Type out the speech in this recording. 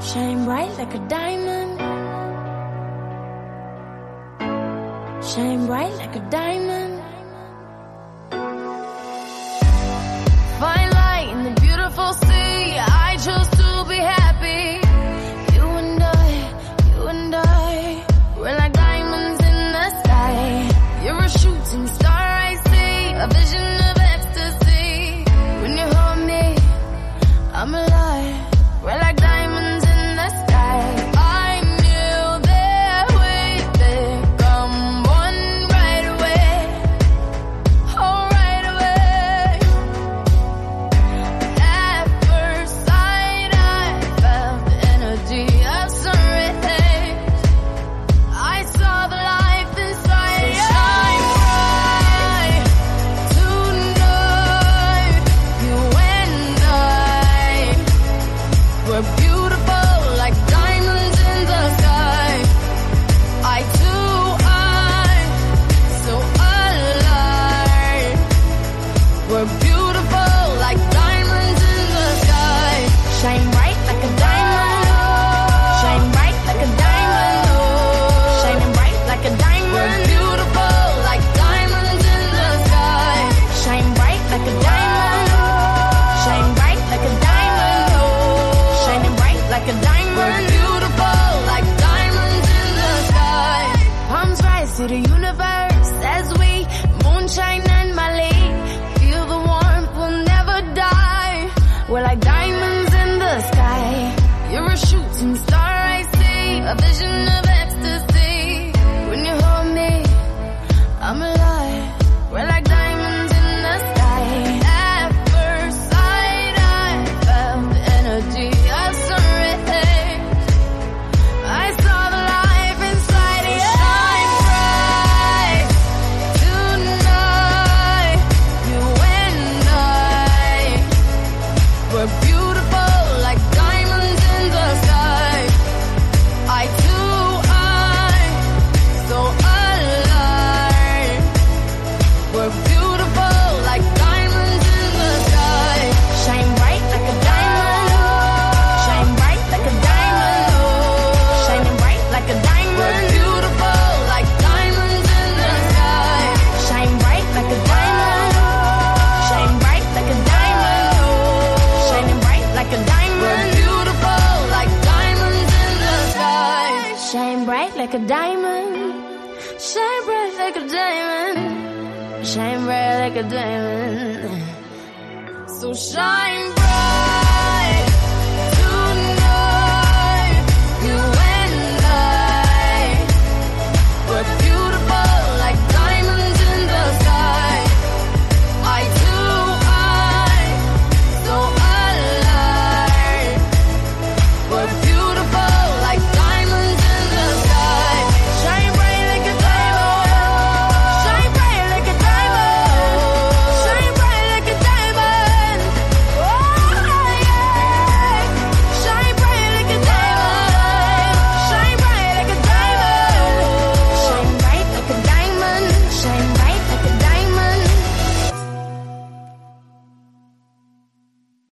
Shine bright like a diamond. Shine bright like a diamond. Fine light in the beautiful sea. I chose to be happy. You and I, we're like diamonds in the sky. You're a shooting star, I see, a vision of ecstasy. When you hold me, I'm alive. We're like diamonds in the sky. I knew that we'd come one right away. Oh, right away. At first sight, I felt the energy of sun rays. I saw the life inside you. Shine bright tonight. You and I, we're beautiful like diamonds in the sky. I too, I'm so alive. We're beautiful like diamonds in the sky. Shine bright like a diamond. Shine bright like a diamond. Oh, shining bright like a diamond. We're beautiful like diamonds in the sky. Shine bright like a diamond. Shine bright like a diamond. Oh, shining bright like a diamond. We're beautiful like diamonds in the sky. Palms rise to the universe as we moonshine and Mali. Feel the warmth, we'll never die. We're like diamonds in the sky. You're a shooting star, I see, a vision of ecstasy. When you hold me, I'm alive. We're like diamonds in the sky. At first sight, I felt the energy of sun rays. I saw the life inside you. Shine bright tonight. You and I, we're beautiful like diamonds in the sky. I too, I'm so alive. We're beautiful like diamonds in the sky. Shine bright like a diamond. Shine bright like a diamond. Oh, shining bright like a diamond. We're beautiful like diamonds in the sky. Shine bright like a diamond. Shine bright like a diamond. Oh, shining bright like a diamond. We're beautiful like diamonds in the sky. Shine bright like a diamond. Shine bright like a diamond. Shine bright like a diamond. So shine bright.